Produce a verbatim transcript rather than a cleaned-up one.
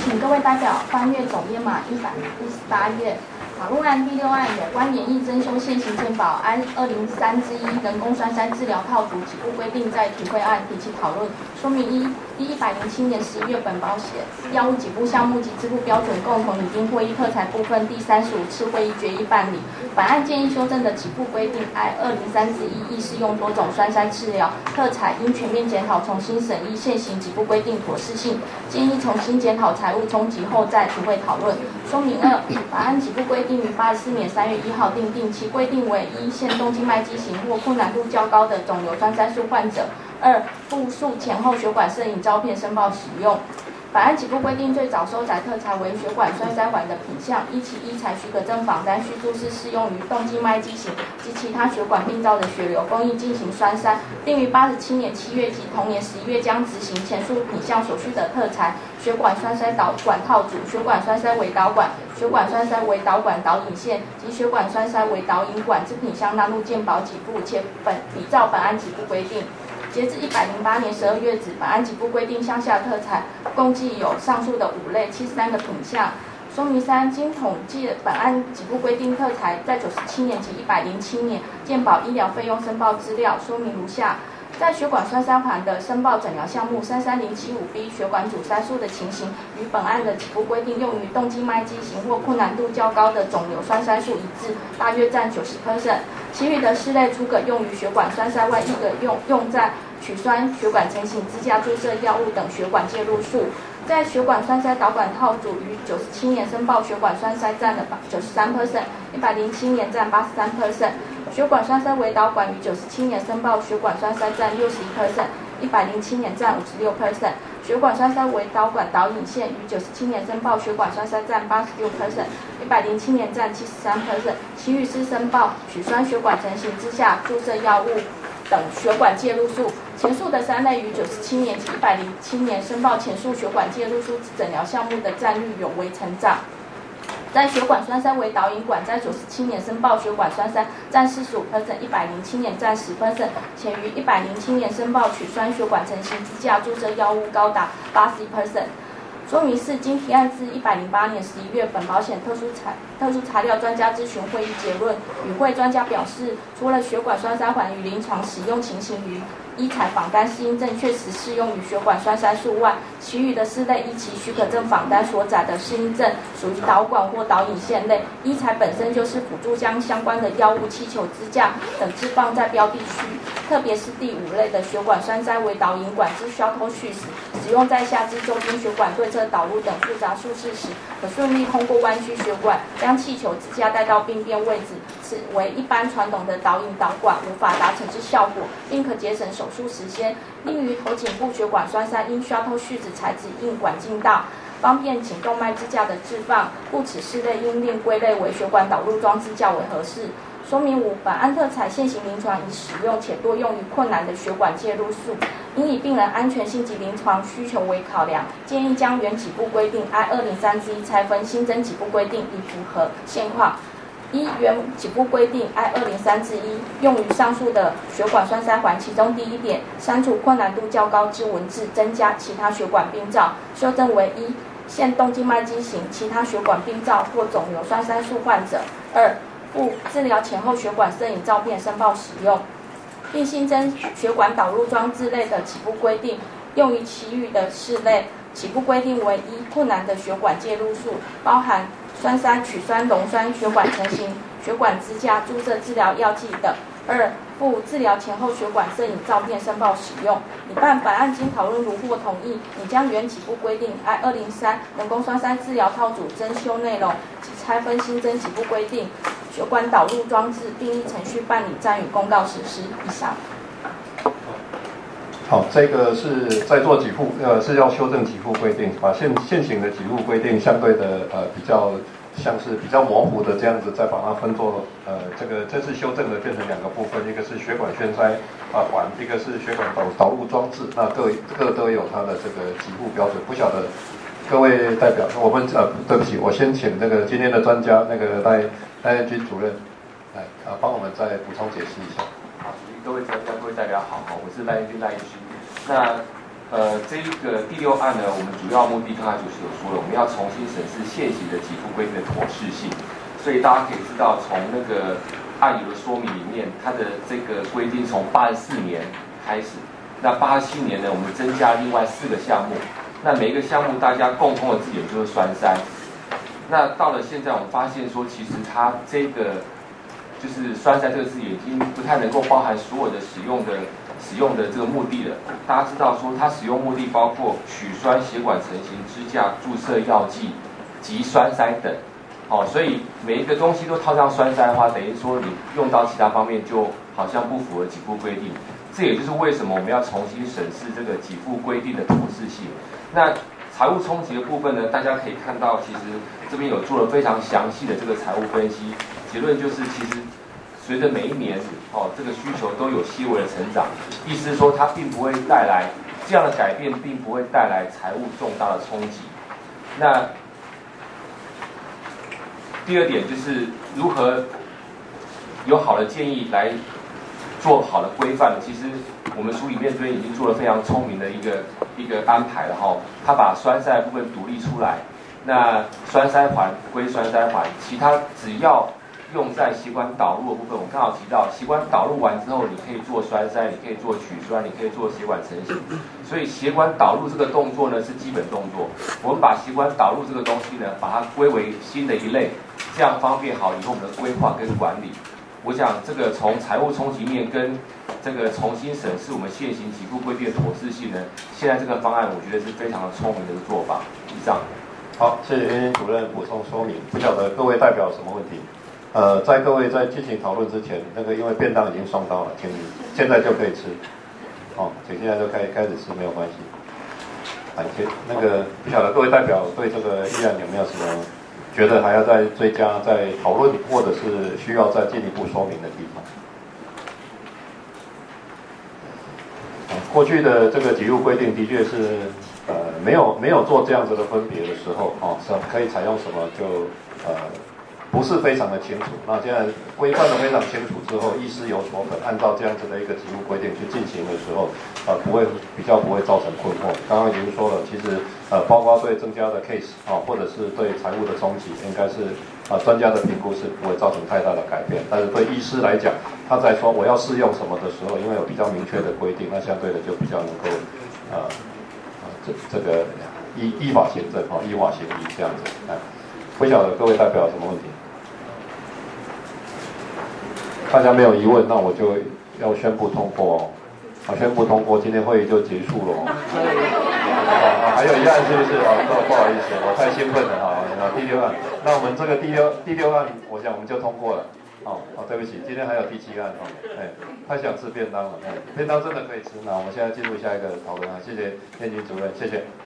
请各位代表翻阅总页码一百一十八页。讨论案第六案有关研议增修现行健保 I 二零三之一人工栓塞治疗套组起步规定再提会案提起讨论。说明一：第一百零七年十一月，本保险药物给付项目及支付标准共同拟定会议特裁部分第三十五次会议决议办理。本案建议修正的给付规定 I 二零三之一亦适用多种栓塞治疗特裁，应全面检讨重新审议现行给付规定妥适性，建议重新检讨财务冲击后再提会讨论。说明二：本案给付规定于八十四年三月一号订定，其规定为一、限动静脉畸形或困难度较高的肿瘤栓塞术患者；二、复述前后血管摄影照片申报使用。本案给付规定最早收载特材为血管栓塞环的品项，依其医材许可证仿单叙注是适用于动静脉畸形及其他血管病灶的血流供应进行栓塞，并于八十七年七月及同年十一月将执行前述品项所需的特材血管栓塞导管套组、血管栓塞围导管、血管栓塞围导管导引线及血管栓塞围导引管之品项纳入健保给付，且本比照本案给付规定。截至一百零八年十二月止，本案给付规定项下特材共计有上述的五类七十三个品项。说明三：经统计本案给付规定特材在九十七年及一百零七年健保医疗费用申报资料说明如下。在血管栓塞环的申报诊疗项目 三三零七五 B 血管阻塞术的情形，与本案的给付规定用于动静脉畸形或困难度较高的肿瘤栓塞术一致，大约占 百分之九十。其余的四类除可用于血管栓塞外，亦可用用在取栓、血管成型支架注射药物等血管介入术。在血管栓塞导管套组于九十七年申报血管栓塞占了 百分之九十三， 一百零七年占 百分之八十三， 血管栓塞围导管于九十七年申报血管栓塞占 百分之六十一， 一百零七年占 百分之五十六， 血管栓塞围导管导引线于九十七年申报血管栓塞占 百分之八十六， 一百零七年占 百分之七十三， 其余是申报取栓血管成型之下注射药物等血管介入术。前述的三类于九十七年及一百零七年申报前述血管介入术诊疗项目的占率有微成长。在血管栓塞围导引管在九十七年申报血管栓塞占 百分之四十五， 一百零七年占 百分之十， 且于一百零七年申报取栓血管成型支架注射药物高达 百分之八十一。说明四：经提案自一百零八年十一月本保险特殊材特殊材料专家咨询会议结论，与会专家表示，除了血管栓塞环与临床使用情形于医材仿单适应症确实适用于血管栓塞术外，其余的四类依其许可证仿单所载的适应症属于导管或导引线类，医材本身就是辅助将相关的药物、气球、支架等置放在标的区，特别是第五类的血管栓塞围导引管之 shuttle 序时，使用在下肢周边血管对侧导入等复杂术式时，可顺利通过弯曲血管将气球支架带到病变位置，此为一般传统的导引导管无法达成之效果，并可节省手术时间。另于头颈部血管栓塞因 shuttle 序子材质硬管径大，方便颈动脉支架的置放，故此四类应另归类为血管导入装置较为合适。说明五：本案特材现行临床已使用且多用于困难的血管介入术，应以病人安全性及临床需求为考量，建议将原给付规定 I 二零三之一拆分新增给付规定，以符合现况。一、原给付规定 I 二零三之一用于上述的血管栓塞环，其中第一点删除困难度较高之文字，增加其他血管病灶，修正为一、限动静脉畸形、其他血管病灶或肿瘤栓塞术患者；二、附治疗前后血管摄影照片申报使用，并新增血管导入装置类的起步规定，用于其余的四类起步规定为一、困难的血管介入术，包含栓塞、取栓、溶栓、血管成型、血管支架、注射治疗药剂等；二、附治疗前后血管摄影照片申报使用。以办本案经讨论如获同意，拟将原给付规定 I 二零三人工栓塞治疗套组增修内容及拆分新增给付规定、血管导入装置，并依程序办理，暂予公告实施。以上。 好，这个是在做给付，呃，是要修正给付规定，把现现行的给付规定相对的呃比较像是比较模糊的这样子，再把它分作呃这个这次修正的变成两个部分，一个是血管栓塞啊环，一个是血管导导入装置，那各各都有它的这个给付标准。不晓得各位代表，我们呃对不起，我先请那个今天的专家那个赖赖军主任来啊帮我们再补充解释一下。 好，各位专家、各位代表好，我是赖彦君赖医师。那呃，这一个第六案呢，我们主要目的刚才主持有说了，我们要重新审视现行的给付规定的妥适性。所以大家可以知道，从那个案由的说明里面，它的这个规定从八十四年开始，那八十七年呢，我们增加另外四个项目，那每一个项目大家共同的字眼就是栓塞。那到了现在，我们发现说，其实它这个就是栓塞这个字眼已经不太能够包含所有的使用的使用的这个目的了。大家知道说，它使用目的包括取栓、血管成型、支架、注射药剂及栓塞等。哦，所以每一个东西都套上栓塞的话，等于说你用到其他方面就好像不符合给付规定。这也就是为什么我们要重新审视这个给付规定的妥适性。那财务冲击的部分呢，大家可以看到，其实这边有做了非常详细的这个财务分析，结论就是其实随着每一年哦，这个需求都有些微的成长，意思是说它并不会带来这样的改变，并不会带来财务重大的冲击。那第二点就是如何有好的建议来做好的规范。其实我们书里面这边已经做了非常聪明的一个一个安排了哈。他把栓塞的部分独立出来，那栓塞环归栓塞环，其他只要用在血管导入的部分，我们刚好提到，血管导入完之后，你可以做栓塞，你可以做取栓，你可以做血管成型。所以血管导入这个动作呢是基本动作，我们把血管导入这个东西呢，把它归为新的一类。这样方便好以后我们的规划跟管理。我想这个从财务冲击面跟这个重新审视我们现行给付规定的妥适性呢，现在这个方案我觉得是非常的聪明的一个做法。以上。 好，谢谢燕燕主任补充说明。不晓得各位代表有什么问题？呃，在各位在进行讨论之前，那个因为便当已经送到了，请现在就可以吃。哦，请现在就开开始吃没有关系。感谢。那个不晓得各位代表对这个议案有没有什么？觉得还要再追加、再讨论，或者是需要再进一步说明的地方。过去的这个给付规定的确是，呃，没有没有做这样子的分别的时候，哦，是可以采用什么就呃不是非常的清楚。那现在规范的非常清楚之后，医师有所本，按照这样子的一个给付规定去进行的时候，呃，不会比较不会造成困惑。刚刚已经说了，其实。呃，包括对增加的 case 啊、哦，或者是对财务的冲击，应该是啊、呃、专家的评估是不会造成太大的改变。但是对医师来讲，他在说我要试用什么的时候，因为有比较明确的规定，那相对的就比较能够呃呃这这个依依法行政哈、哦，依法行医这样子。哎，不晓得各位代表有什么问题？大家没有疑问，那我就要宣布通过哦。好，宣布通过，今天会议就结束了哦。哦，还有一案是不是？哦，不不好意思，我太兴奋了哈。啊，第六案，那我们这个第六第六案，我想我们就通过了。哦哦，对不起，今天还有第七案哦。哎，太想吃便当了，哎，便当真的可以吃。那我们现在进入下一个讨论啊，谢谢燕军主任，谢谢。